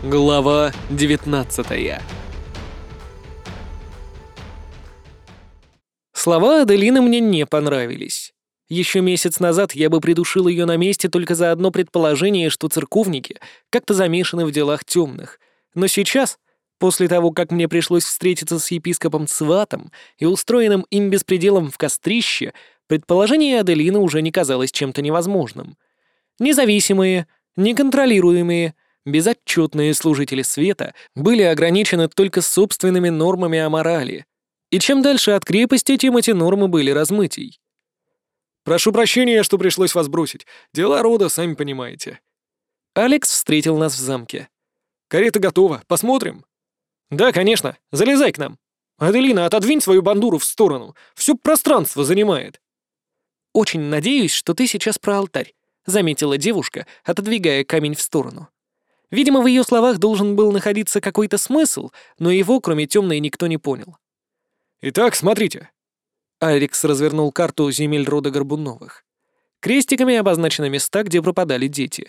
Глава 19. Слова Аделины мне не понравились. Еще месяц назад я бы придушил ее на месте только за одно предположение, что церковники как-то замешаны в делах темных. Но сейчас, после того, как мне пришлось встретиться с епископом Сватом и устроенным им беспределом в кострище, предположение Аделины уже не казалось чем-то невозможным. Независимые, неконтролируемые, безотчетные служители света были ограничены только собственными нормами о морали. И чем дальше от крепости, тем эти нормы были размытей. «Прошу прощения, что пришлось вас бросить. Дела рода, сами понимаете». Алекс встретил нас в замке. «Карета готова. Посмотрим?» «Да, конечно. Залезай к нам. Аделина, отодвинь свою бандуру в сторону. Всё пространство занимает». «Очень надеюсь, что ты сейчас про алтарь», — заметила девушка, отодвигая камень в сторону. Видимо, в ее словах должен был находиться какой-то смысл, но его, кроме темной, никто не понял. «Итак, смотрите». Алекс развернул карту земель рода Горбуновых. Крестиками обозначены места, где пропадали дети.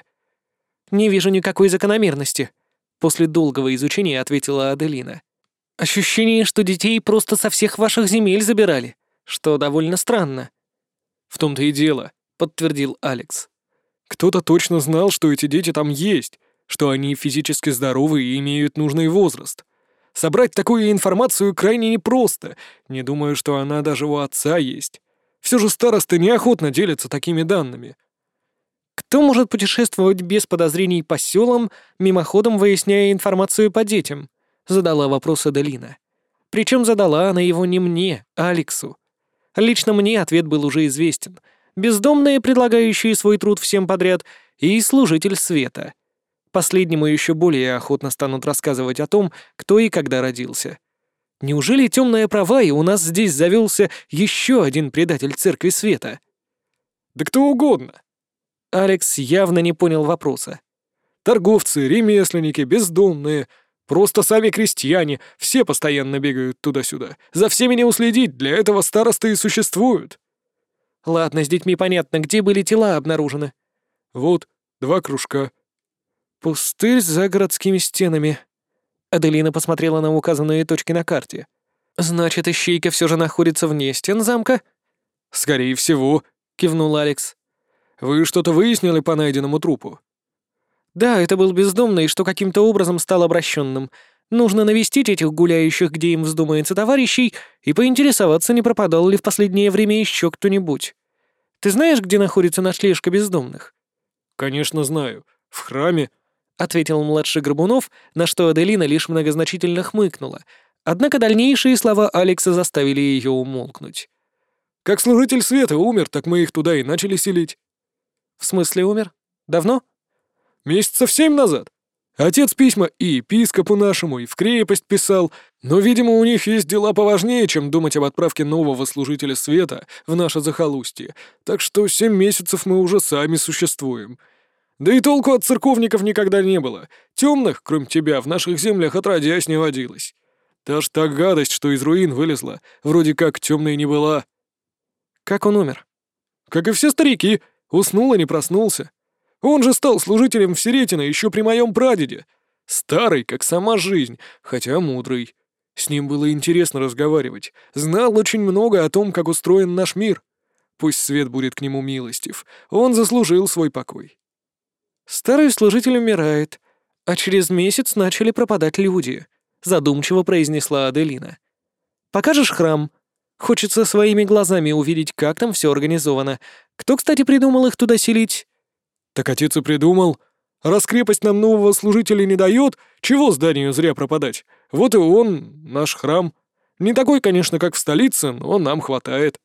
«Не вижу никакой закономерности», — после долгого изучения ответила Аделина. «Ощущение, что детей просто со всех ваших земель забирали, что довольно странно». «В том-то и дело», — подтвердил Алекс. «Кто-то точно знал, что эти дети там есть, что они физически здоровы и имеют нужный возраст. Собрать такую информацию крайне непросто, не думаю, что она даже у отца есть. Все же старосты неохотно делятся такими данными». «Кто может путешествовать без подозрений по селам, мимоходом выясняя информацию по детям?» — задала вопрос Аделина. Причем задала она его не мне, а Алексу. Лично мне ответ был уже известен. Бездомные, предлагающие свой труд всем подряд, и служитель света. Последнему еще более охотно станут рассказывать о том, кто и когда родился. Неужели темная права, и у нас здесь завелся еще один предатель Церкви Света? «Да кто угодно». Алекс явно не понял вопроса. «Торговцы, ремесленники, бездомные, просто сами крестьяне, все постоянно бегают туда-сюда. За всеми не уследить, для этого старосты и существуют». «Ладно, с детьми понятно, где были тела обнаружены?» «Вот, 2 кружка». «Пустырь за городскими стенами». Аделина посмотрела на указанные точки на карте. «Значит, ищейка все же находится вне стен замка?» «Скорее всего», — кивнул Алекс. «Вы что-то выяснили по найденному трупу?» «Да, это был бездомный, что каким-то образом стал обращенным. Нужно навестить этих гуляющих, где им вздумается, товарищей, и поинтересоваться, не пропадал ли в последнее время еще кто-нибудь. Ты знаешь, где находится ночлежка бездомных?» «Конечно знаю. В храме». — ответил младший Горбунов, на что Аделина лишь многозначительно хмыкнула. Однако дальнейшие слова Алекса заставили ее умолкнуть. «Как служитель света умер, так мы их туда и начали селить». «В смысле умер? Давно?» «Месяцев 7 назад. Отец письма и епископу нашему, и в крепость писал, но, видимо, у них есть дела поважнее, чем думать об отправке нового служителя света в наше захолустье, так что 7 месяцев мы уже сами существуем. Да и толку от церковников никогда не было. Темных, кроме тебя, в наших землях отродясь не водилось. Даже та гадость, что из руин вылезла, вроде как темной не была». «Как он умер?» «Как и все старики. Уснул и не проснулся. Он же стал служителем в Сиретино еще при моем прадеде. Старый, как сама жизнь, хотя мудрый. С ним было интересно разговаривать. Знал очень много о том, как устроен наш мир. Пусть свет будет к нему милостив. Он заслужил свой покой». «Старый служитель умирает, а через месяц начали пропадать люди», — задумчиво произнесла Аделина. «Покажешь храм? Хочется своими глазами увидеть, как там все организовано. Кто, кстати, придумал их туда селить?» «Так отец и придумал. Раз крепость нам нового служителя не дает, чего зданию зря пропадать? Вот и он, наш храм. Не такой, конечно, как в столице, но нам хватает».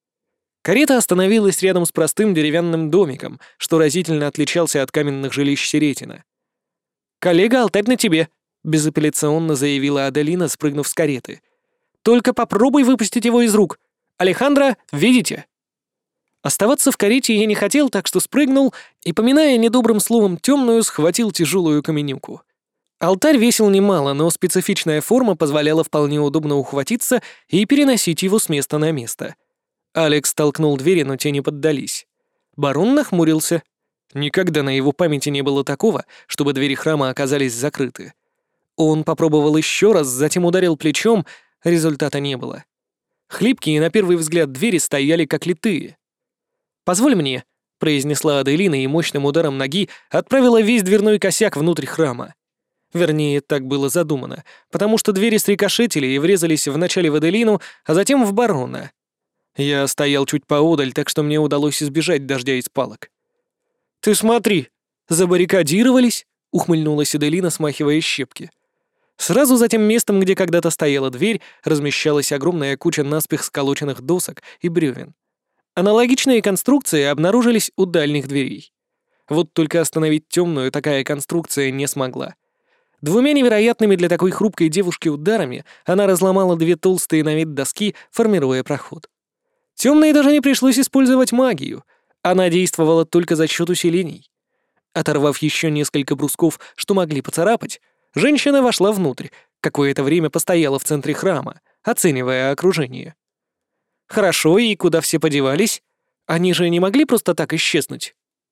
Карета остановилась рядом с простым деревянным домиком, что разительно отличался от каменных жилищ Сиретина. «Коллега, алтарь на тебе», — безапелляционно заявила Аделина, спрыгнув с кареты. «Только попробуй выпустить его из рук. Алехандро, видите?» Оставаться в карете я не хотел, так что спрыгнул и, поминая недобрым словом темную, схватил тяжелую каменюку. Алтарь весил немало, но специфичная форма позволяла вполне удобно ухватиться и переносить его с места на место. Алекс толкнул двери, но те не поддались. Барон нахмурился. Никогда на его памяти не было такого, чтобы двери храма оказались закрыты. Он попробовал еще раз, затем ударил плечом, результата не было. Хлипкие, на первый взгляд, двери стояли как литые. «Позволь мне», — произнесла Аделина и мощным ударом ноги отправила весь дверной косяк внутрь храма. Вернее, так было задумано, потому что двери срикошетили и врезались вначале в Аделину, а затем в барона. Я стоял чуть поодаль, так что мне удалось избежать дождя из палок. «Ты смотри, забаррикадировались», — ухмыльнулась Аделина, смахивая щепки. Сразу за тем местом, где когда-то стояла дверь, размещалась огромная куча наспех сколоченных досок и бревен. Аналогичные конструкции обнаружились у дальних дверей. Вот только остановить темную такая конструкция не смогла. Двумя невероятными для такой хрупкой девушки ударами она разломала две толстые на вид доски, формируя проход. Темной даже не пришлось использовать магию. Она действовала только за счет усилений. Оторвав еще несколько брусков, что могли поцарапать, женщина вошла внутрь, какое-то время постояла в центре храма, оценивая окружение. «Хорошо, и куда все подевались? Они же не могли просто так исчезнуть?»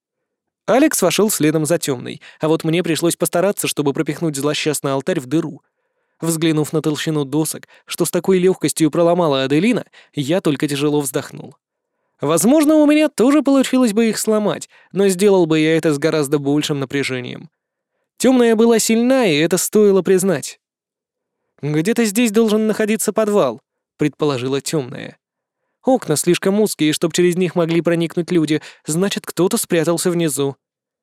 Алекс вошел следом за темной, а вот мне пришлось постараться, чтобы пропихнуть злосчастный алтарь в дыру. Взглянув на толщину досок, что с такой легкостью проломала Аделина, я только тяжело вздохнул. Возможно, у меня тоже получилось бы их сломать, но сделал бы я это с гораздо большим напряжением. Темная была сильна, и это стоило признать. «Где-то здесь должен находиться подвал», — предположила темная. «Окна слишком узкие, чтобы через них могли проникнуть люди, значит, кто-то спрятался внизу».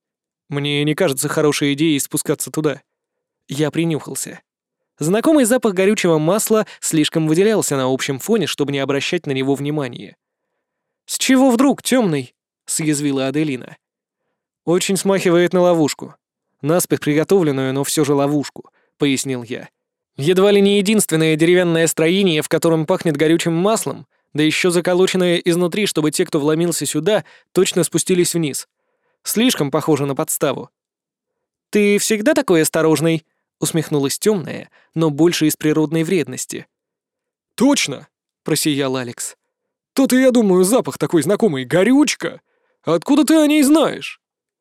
Мне не кажется хорошей идеей спускаться туда. Я принюхался. Знакомый запах горючего масла слишком выделялся на общем фоне, чтобы не обращать на него внимания. «С чего вдруг, темный?» — съязвила Аделина. «Очень смахивает на ловушку. Наспех приготовленную, но все же ловушку», — пояснил я. «Едва ли не единственное деревянное строение, в котором пахнет горючим маслом, да еще заколоченное изнутри, чтобы те, кто вломился сюда, точно спустились вниз. Слишком похоже на подставу». «Ты всегда такой осторожный?» — усмехнулась темная, но больше из природной вредности. «Точно!» — просиял Алекс. «То-то, я думаю, запах такой знакомый — горючка. Откуда ты о ней знаешь?»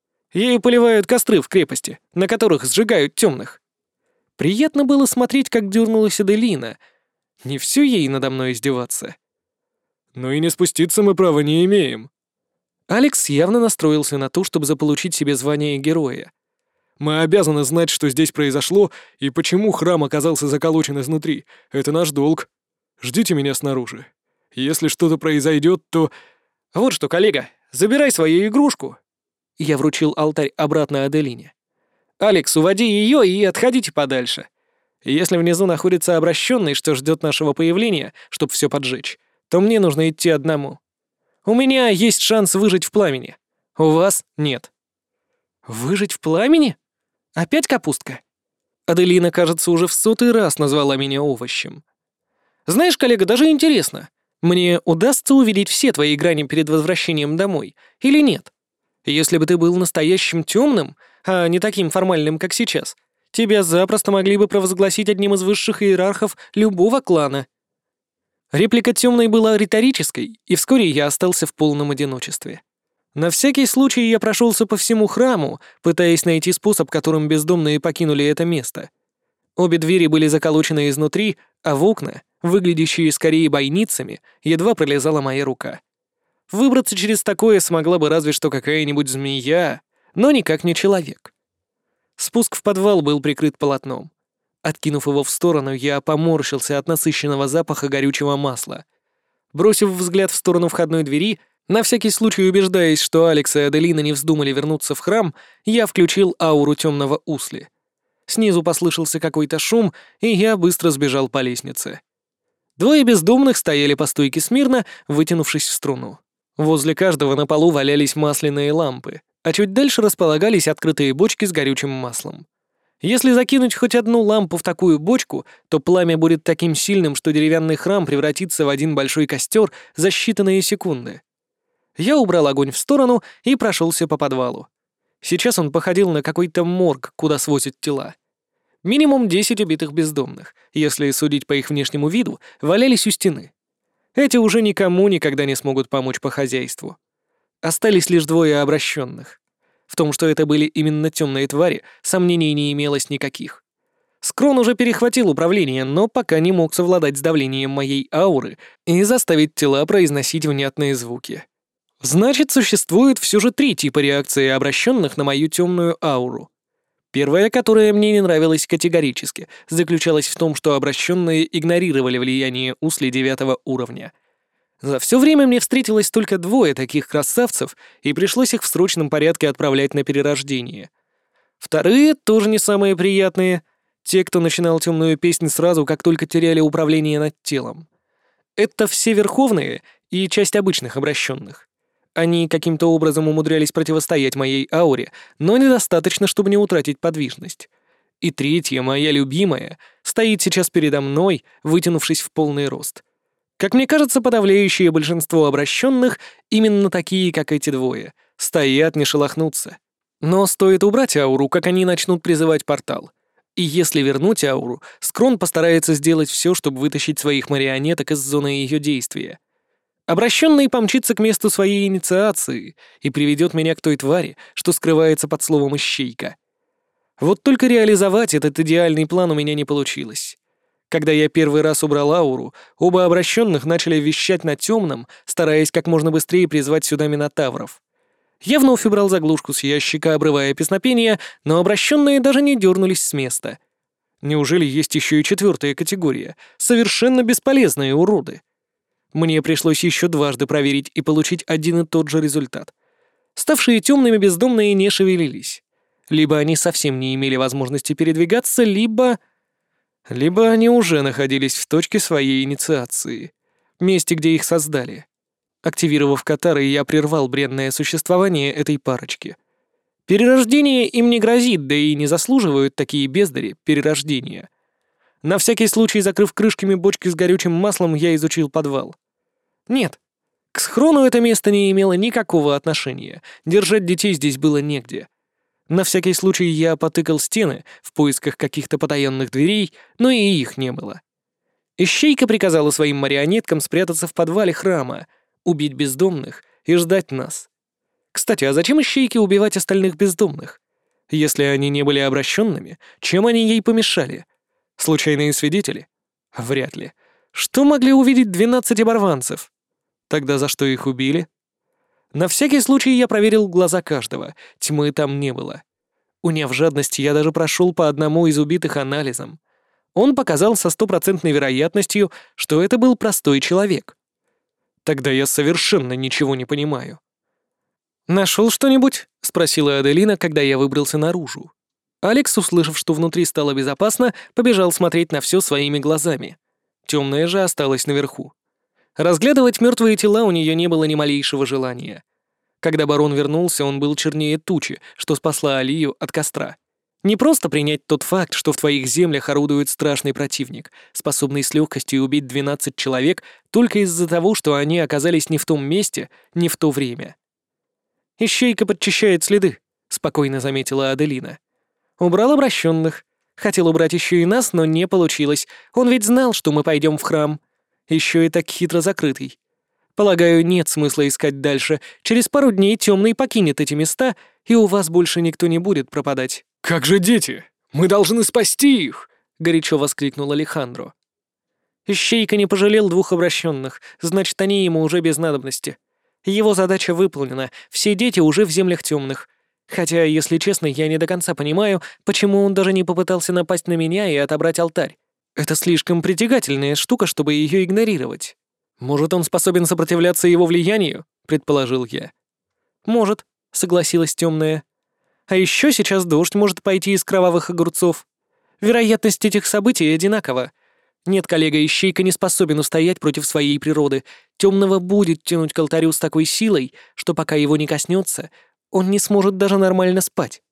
Ею поливают костры в крепости, на которых сжигают темных. Приятно было смотреть, как дернулась Аделина. Не все ей надо мной издеваться. «Ну и не спуститься мы права не имеем». Алекс явно настроился на то, чтобы заполучить себе звание героя. «Мы обязаны знать, что здесь произошло и почему храм оказался заколочен изнутри. Это наш долг. Ждите меня снаружи. Если что-то произойдет, то...» «Вот что, коллега, забирай свою игрушку». Я вручил алтарь обратно Аделине. «Алекс, уводи ее и отходите подальше. Если внизу находится обращенный, что ждет нашего появления, чтобы все поджечь, то мне нужно идти одному. У меня есть шанс выжить в пламени. У вас нет». «Выжить в пламени? Опять капустка?» Аделина, кажется, уже в 100-й раз назвала меня овощем. «Знаешь, коллега, даже интересно, мне удастся увидеть все твои грани перед возвращением домой или нет? Если бы ты был настоящим темным, а не таким формальным, как сейчас, тебя запросто могли бы провозгласить одним из высших иерархов любого клана». Реплика темной была риторической, и вскоре я остался в полном одиночестве. На всякий случай я прошелся по всему храму, пытаясь найти способ, которым бездомные покинули это место. Обе двери были заколочены изнутри, а в окна, выглядящие скорее бойницами, едва пролезала моя рука. Выбраться через такое смогла бы разве что какая-нибудь змея, но никак не человек. Спуск в подвал был прикрыт полотном. Откинув его в сторону, я поморщился от насыщенного запаха горючего масла. Бросив взгляд в сторону входной двери, на всякий случай убеждаясь, что Алекс и Аделина не вздумали вернуться в храм, я включил ауру темного Усли. Снизу послышался какой-то шум, и я быстро сбежал по лестнице. Двое бездомных стояли по стойке смирно, вытянувшись в струну. Возле каждого на полу валялись масляные лампы, а чуть дальше располагались открытые бочки с горючим маслом. Если закинуть хоть одну лампу в такую бочку, то пламя будет таким сильным, что деревянный храм превратится в один большой костер за считанные секунды. Я убрал огонь в сторону и прошелся по подвалу. Сейчас он походил на какой-то морг, куда свозят тела. Минимум 10 убитых бездомных, если судить по их внешнему виду, валялись у стены. Эти уже никому никогда не смогут помочь по хозяйству. Остались лишь двое обращенных. В том, что это были именно темные твари, сомнений не имелось никаких. Скрон уже перехватил управление, но пока не мог совладать с давлением моей ауры и заставить тела произносить внятные звуки. Значит, существует все же 3 типа реакции обращенных на мою темную ауру. Первая, которая мне не нравилась категорически, заключалась в том, что обращенные игнорировали влияние Усли 9 уровня. За все время мне встретилось только 2 таких красавцев, и пришлось их в срочном порядке отправлять на перерождение. Вторые тоже не самые приятные. Те, кто начинал темную песнь сразу, как только теряли управление над телом. Это все верховные и часть обычных обращенных. Они каким-то образом умудрялись противостоять моей ауре, но недостаточно, чтобы не утратить подвижность. И третья, моя любимая, стоит сейчас передо мной, вытянувшись в полный рост. Как мне кажется, подавляющее большинство обращенных именно такие, как эти 2, стоят, не шелохнутся. Но стоит убрать ауру, как они начнут призывать портал. И если вернуть ауру, Скрон постарается сделать все, чтобы вытащить своих марионеток из зоны ее действия. Обращенный помчится к месту своей инициации и приведет меня к той твари, что скрывается под словом «ищейка». Вот только реализовать этот идеальный план у меня не получилось. Когда я первый раз убрал ауру, оба обращенных начали вещать на темном, стараясь как можно быстрее призвать сюда минотавров. Я вновь убрал заглушку с ящика, обрывая песнопение, но обращенные даже не дернулись с места. Неужели есть еще и 4-я категория? Совершенно бесполезные уроды. Мне пришлось еще дважды проверить и получить один и тот же результат. Ставшие темными бездомные не шевелились. Либо они совсем не имели возможности передвигаться, либо они уже находились в точке своей инициации, месте, где их создали. Активировав катары, я прервал бренное существование этой парочки. Перерождение им не грозит, да и не заслуживают такие бездари перерождения. На всякий случай, закрыв крышками бочки с горючим маслом, я изучил подвал. Нет, к схрону это место не имело никакого отношения, держать детей здесь было негде. На всякий случай я потыкал стены в поисках каких-то потаенных дверей, но и их не было. Ищейка приказала своим марионеткам спрятаться в подвале храма, убить бездомных и ждать нас. Кстати, а зачем ищейке убивать остальных бездомных? Если они не были обращенными, чем они ей помешали? Случайные свидетели? Вряд ли. Что могли увидеть 12 оборванцев? Тогда за что их убили? На всякий случай я проверил глаза каждого, тьмы там не было. Уняв жадность, я даже прошел по одному из убитых анализом. Он показал со 100% вероятностью, что это был простой человек. Тогда я совершенно ничего не понимаю. «Нашел что-нибудь?» — спросила Аделина, когда я выбрался наружу. Алекс, услышав, что внутри стало безопасно, побежал смотреть на все своими глазами. Темная же осталась наверху. Разглядывать мертвые тела у нее не было ни малейшего желания. Когда барон вернулся, он был чернее тучи, что спасла Алию от костра. Не просто принять тот факт, что в твоих землях орудует страшный противник, способный с легкостью убить 12 человек только из-за того, что они оказались не в том месте, не в то время. «Ищейка подчищает следы», — спокойно заметила Аделина. «Убрал обращенных. Хотел убрать еще и нас, но не получилось. Он ведь знал, что мы пойдем в храм. Еще и так хитро закрытый. Полагаю, нет смысла искать дальше. Через пару дней темный покинет эти места, и у вас больше никто не будет пропадать». «Как же дети? Мы должны спасти их!» — горячо воскликнул Алехандро. «Ищейка не пожалел 2 обращенных, значит, они ему уже без надобности. Его задача выполнена, все дети уже в землях темных. Хотя, если честно, я не до конца понимаю, почему он даже не попытался напасть на меня и отобрать алтарь. Это слишком притягательная штука, чтобы ее игнорировать. Может, он способен сопротивляться его влиянию?» — предположил я. «Может», — согласилась темная. «А еще сейчас дождь может пойти из кровавых огурцов. Вероятность этих событий одинакова. Нет, коллега-ищейка не способен устоять против своей природы. Темного будет тянуть к алтарю с такой силой, что пока его не коснется, он не сможет даже нормально спать».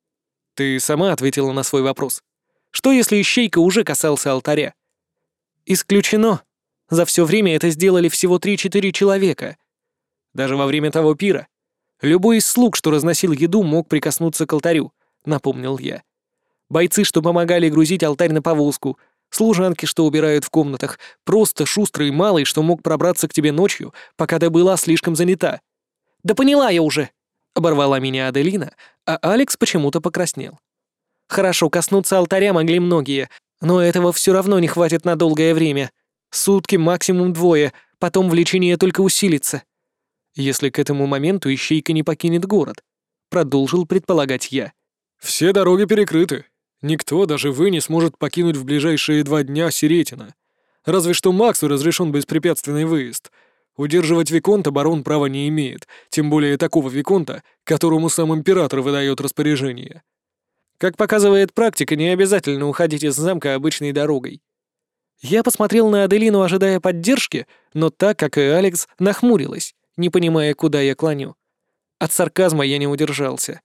«Ты сама ответила на свой вопрос. Что, если ищейка уже касался алтаря?» «Исключено. За все время это сделали всего 3-4 человека. Даже во время того пира. Любой из слуг, что разносил еду, мог прикоснуться к алтарю», — напомнил я. «Бойцы, что помогали грузить алтарь на повозку, служанки, что убирают в комнатах, просто шустрый малый, что мог пробраться к тебе ночью, пока ты была слишком занята». «Да поняла я уже!» — оборвала меня Аделина, а Алекс почему-то покраснел. «Хорошо, коснуться алтаря могли многие, но этого все равно не хватит на долгое время. Сутки, максимум 2, потом влечение только усилится. Если к этому моменту ищейка не покинет город», — продолжил предполагать я. «Все дороги перекрыты. Никто, даже вы, не сможет покинуть в ближайшие 2 дня Сиретина. Разве что Максу разрешен беспрепятственный выезд. Удерживать Виконта барон права не имеет, тем более такого Виконта, которому сам император выдает распоряжение. Как показывает практика, не обязательно уходить из замка обычной дорогой. Я посмотрел на Аделину, ожидая поддержки, но так, как и Алекс, нахмурилась, не понимая, куда я клоню. От сарказма я не удержался.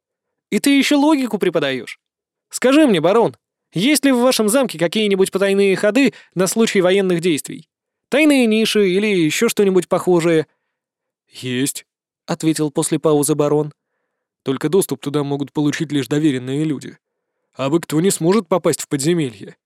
«И ты еще логику преподаешь? Скажи мне, барон, есть ли в вашем замке какие-нибудь потайные ходы на случай военных действий? Тайные ниши или еще что-нибудь похожее?» «Есть», — ответил после паузы барон. «только доступ туда могут получить лишь доверенные люди. Абы кто не сможет попасть в подземелье».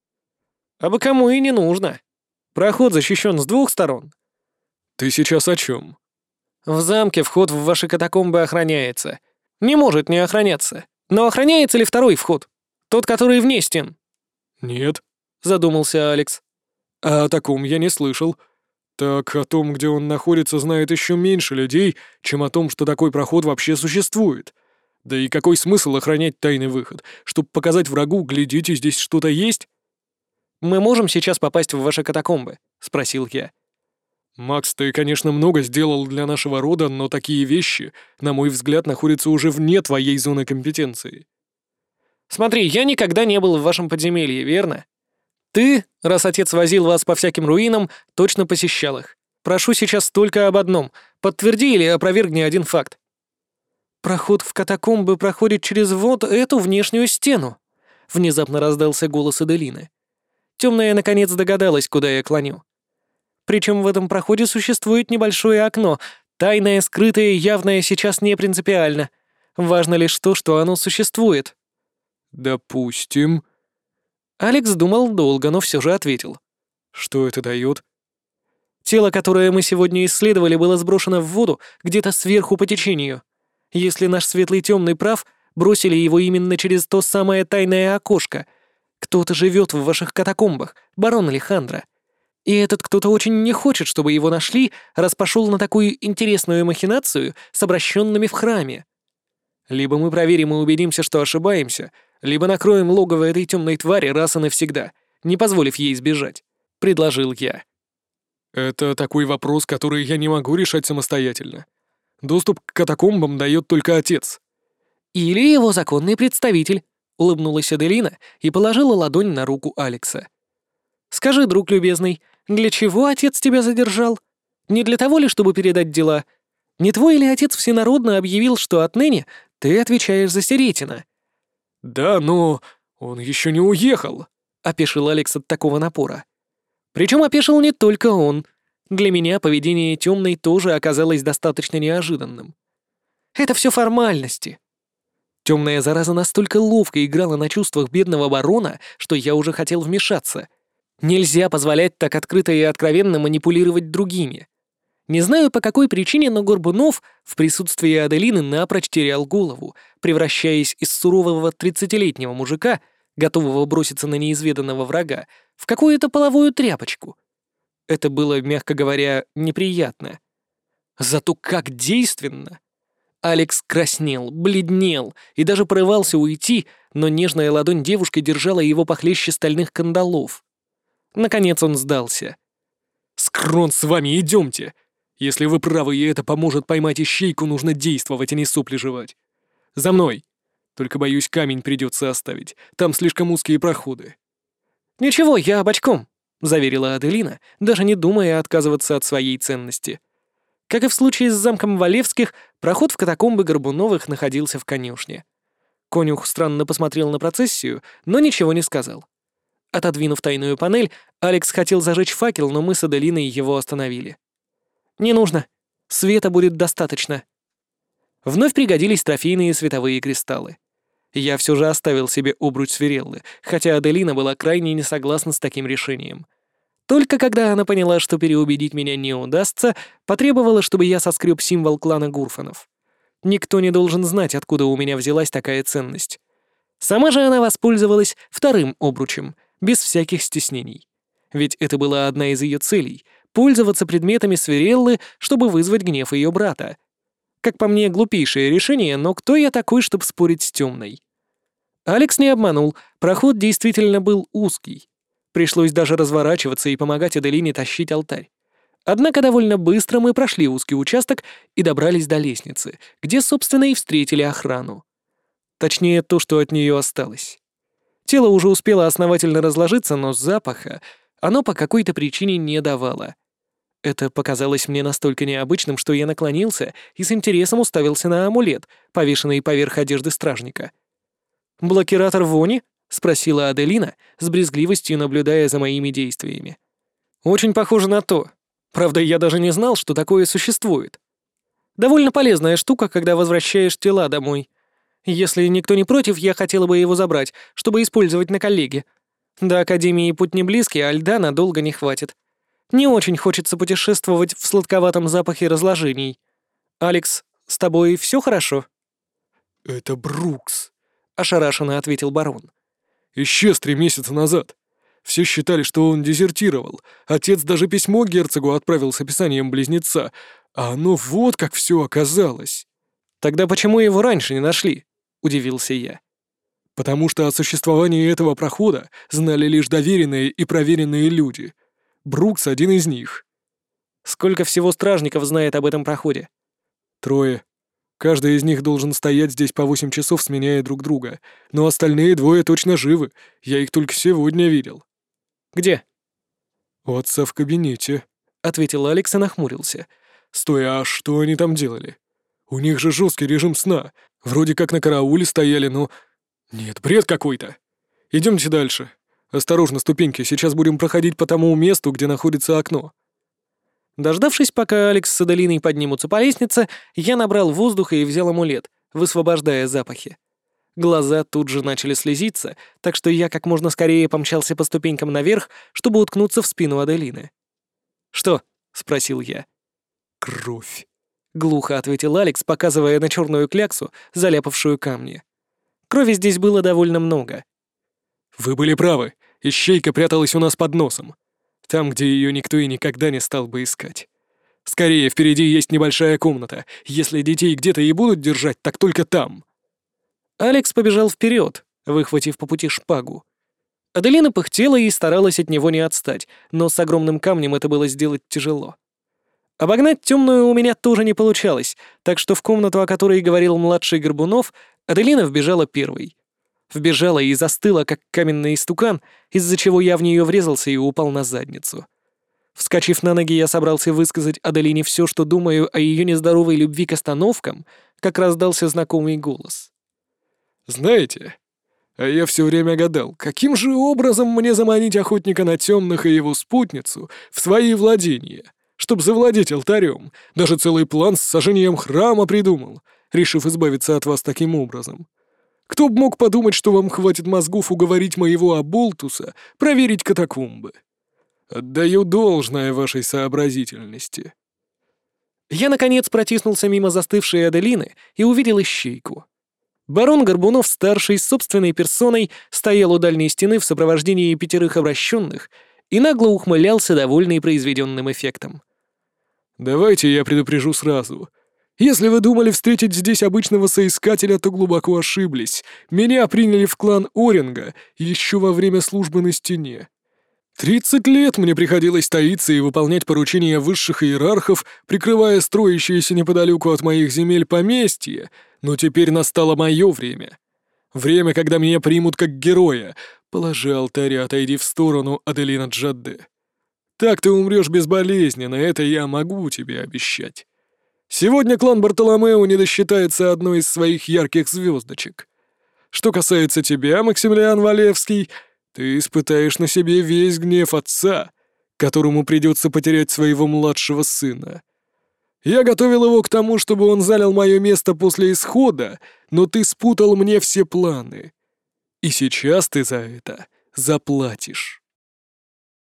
«А бы кому и не нужно. Проход защищен с 2 сторон». «Ты сейчас о чем?» «В замке вход в ваши катакомбы охраняется. Не может не охраняться. Но охраняется ли второй вход? Тот, который вне стен?» «Нет», — задумался Алекс. «А о таком я не слышал. Так о том, где он находится, знает еще меньше людей, чем о том, что такой проход вообще существует. Да и какой смысл охранять тайный выход? Чтобы показать врагу, глядите, здесь что-то есть?» «Мы можем сейчас попасть в ваши катакомбы?» — спросил я. «Макс, ты, конечно, много сделал для нашего рода, но такие вещи, на мой взгляд, находятся уже вне твоей зоны компетенции». «Смотри, я никогда не был в вашем подземелье, верно? Ты, раз отец возил вас по всяким руинам, точно посещал их. Прошу сейчас только об одном. Подтверди или опровергни один факт». «Проход в катакомбы проходит через вот эту внешнюю стену», — внезапно раздался голос Аделины. Темная наконец догадалась, куда я клоню. Причем в этом проходе существует небольшое окно. Тайное, скрытое, явное сейчас не принципиально. Важно лишь то, что оно существует. «Допустим». Алекс думал долго, но все же ответил. «Что это дает?» Тело, которое мы сегодня исследовали, было сброшено в воду где-то сверху по течению. Если наш светлый темный прав, бросили его именно через то самое тайное окошко. Кто-то живет в ваших катакомбах, барон Алехандро. И этот кто-то очень не хочет, чтобы его нашли, раз пошел на такую интересную махинацию с обращенными в храме. Либо мы проверим и убедимся, что ошибаемся, либо накроем логово этой темной твари раз и навсегда, не позволив ей сбежать», — предложил я. «Это такой вопрос, который я не могу решать самостоятельно. Доступ к катакомбам дает только отец». «Или его законный представитель», — улыбнулась Аделина и положила ладонь на руку Алекса. «Скажи, друг любезный, для чего отец тебя задержал? Не для того ли, чтобы передать дела? Не твой ли отец всенародно объявил, что отныне ты отвечаешь за Сиретина?» «Да, но он еще не уехал», — опешил Алекс от такого напора. Причем опешил не только он. Для меня поведение темной тоже оказалось достаточно неожиданным. Это все формальности. Темная зараза настолько ловко играла на чувствах бедного барона, что я уже хотел вмешаться. Нельзя позволять так открыто и откровенно манипулировать другими. Не знаю, по какой причине, но Горбунов в присутствии Аделины напрочь терял голову, превращаясь из сурового 30-летнего мужика, готового броситься на неизведанного врага, в какую-то половую тряпочку. Это было, мягко говоря, неприятно. Зато как действенно! Алекс краснел, бледнел и даже порывался уйти, но нежная ладонь девушки держала его похлеще стальных кандалов. Наконец он сдался. «Скрон, с вами идемте! Если вы правы, и это поможет поймать ищейку, нужно действовать, а не сопли жевать. За мной! Только, боюсь, камень придется оставить, там слишком узкие проходы». «Ничего, я бочком», — заверила Аделина, даже не думая отказываться от своей ценности. Как и в случае с замком Валевских, проход в катакомбы Горбуновых находился в конюшне. Конюх странно посмотрел на процессию, но ничего не сказал. Отодвинув тайную панель, Алекс хотел зажечь факел, но мы с Аделиной его остановили. «Не нужно. Света будет достаточно». Вновь пригодились трофейные световые кристаллы. Я все же оставил себе обруч Свиреллы, хотя Аделина была крайне не согласна с таким решением. Только когда она поняла, что переубедить меня не удастся, потребовала, чтобы я соскреб символ клана Гурфанов. Никто не должен знать, откуда у меня взялась такая ценность. Сама же она воспользовалась вторым обручем, без всяких стеснений. Ведь это была одна из ее целей — пользоваться предметами Свиреллы, чтобы вызвать гнев ее брата. Как по мне, глупейшее решение, но кто я такой, чтобы спорить с темной? Алекс не обманул, проход действительно был узкий. Пришлось даже разворачиваться и помогать Аделине тащить алтарь. Однако довольно быстро мы прошли узкий участок и добрались до лестницы, где, собственно, и встретили охрану. Точнее, то, что от нее осталось. Тело уже успело основательно разложиться, но запаха оно по какой-то причине не давало. Это показалось мне настолько необычным, что я наклонился и с интересом уставился на амулет, повешенный поверх одежды стражника. «Блокиратор вони?» — спросила Аделина, с брезгливостью наблюдая за моими действиями. «Очень похоже на то. Правда, я даже не знал, что такое существует. Довольно полезная штука, когда возвращаешь тела домой. Если никто не против, я хотела бы его забрать, чтобы использовать на коллеге. До Академии путь не близкий, а льда надолго не хватит. Не очень хочется путешествовать в сладковатом запахе разложений. Алекс, с тобой все хорошо?» «Это Брукс», — ошарашенно ответил барон. «Исчез 3 месяца назад. Все считали, что он дезертировал. Отец даже письмо герцогу отправил с описанием близнеца. А оно вот как все оказалось». «Тогда почему его раньше не нашли?» — удивился я. «Потому что о существовании этого прохода знали лишь доверенные и проверенные люди. Брукс один из них». «Сколько всего стражников знает об этом проходе?» 3. Каждый из них должен стоять здесь по 8 часов, сменяя друг друга. Но остальные 2 точно живы. Я их только сегодня видел». «Где?» «У отца в кабинете», — ответил Алекс и нахмурился. «Стой, а что они там делали? У них же жесткий режим сна. Вроде как на карауле стояли, но... Нет, бред какой-то. Идемте дальше. Осторожно, ступеньки, сейчас будем проходить по тому месту, где находится окно». Дождавшись, пока Алекс с Аделиной поднимутся по лестнице, я набрал воздуха и взял амулет, высвобождая запахи. Глаза тут же начали слезиться, так что я как можно скорее помчался по ступенькам наверх, чтобы уткнуться в спину Аделины. «Что?» — спросил я. «Кровь», — глухо ответил Алекс, показывая на черную кляксу, заляпавшую камни. Крови здесь было довольно много. «Вы были правы. Ищейка пряталась у нас под носом. Там, где ее никто и никогда не стал бы искать. Скорее, впереди есть небольшая комната. Если детей где-то и будут держать, так только там». Алекс побежал вперед, выхватив по пути шпагу. Аделина пыхтела и старалась от него не отстать, но с огромным камнем это было сделать тяжело. Обогнать темную у меня тоже не получалось, так что в комнату, о которой говорил младший Горбунов, Аделина вбежала первой. Вбежала и застыла, как каменный истукан, из-за чего я в нее врезался и упал на задницу. Вскочив на ноги, я собрался высказать Аделине все, что думаю о ее нездоровой любви к остановкам, как раздался знакомый голос. «Знаете, а я все время гадал, каким же образом мне заманить охотника на темных и его спутницу в свои владения, чтобы завладеть алтарем. Даже целый план с сожжением храма придумал, решив избавиться от вас таким образом. Кто б мог подумать, что вам хватит мозгов уговорить моего оболтуса проверить катакомбы? Отдаю должное вашей сообразительности». Я, наконец, протиснулся мимо застывшей Аделины и увидел ищейку. Барон Горбунов-старший с собственной персоной стоял у дальней стены в сопровождении 5 обращенных и нагло ухмылялся, довольный произведенным эффектом. «Давайте я предупрежу сразу. Если вы думали встретить здесь обычного соискателя, то глубоко ошиблись. Меня приняли в клан Оринга еще во время службы на стене. 30 лет мне приходилось таиться и выполнять поручения высших иерархов, прикрывая строящиеся неподалеку от моих земель поместья, но теперь настало мое время. Время, когда меня примут как героя. Положи алтарь и отойди в сторону, Аделина Джадде. Так ты умрешь безболезненно, это я могу тебе обещать. Сегодня клан Бартоломео не досчитается одной из своих ярких звездочек. Что касается тебя, Максимилиан Валевский, ты испытаешь на себе весь гнев отца, которому придется потерять своего младшего сына. Я готовил его к тому, чтобы он занял мое место после исхода, но ты спутал мне все планы. И сейчас ты за это заплатишь».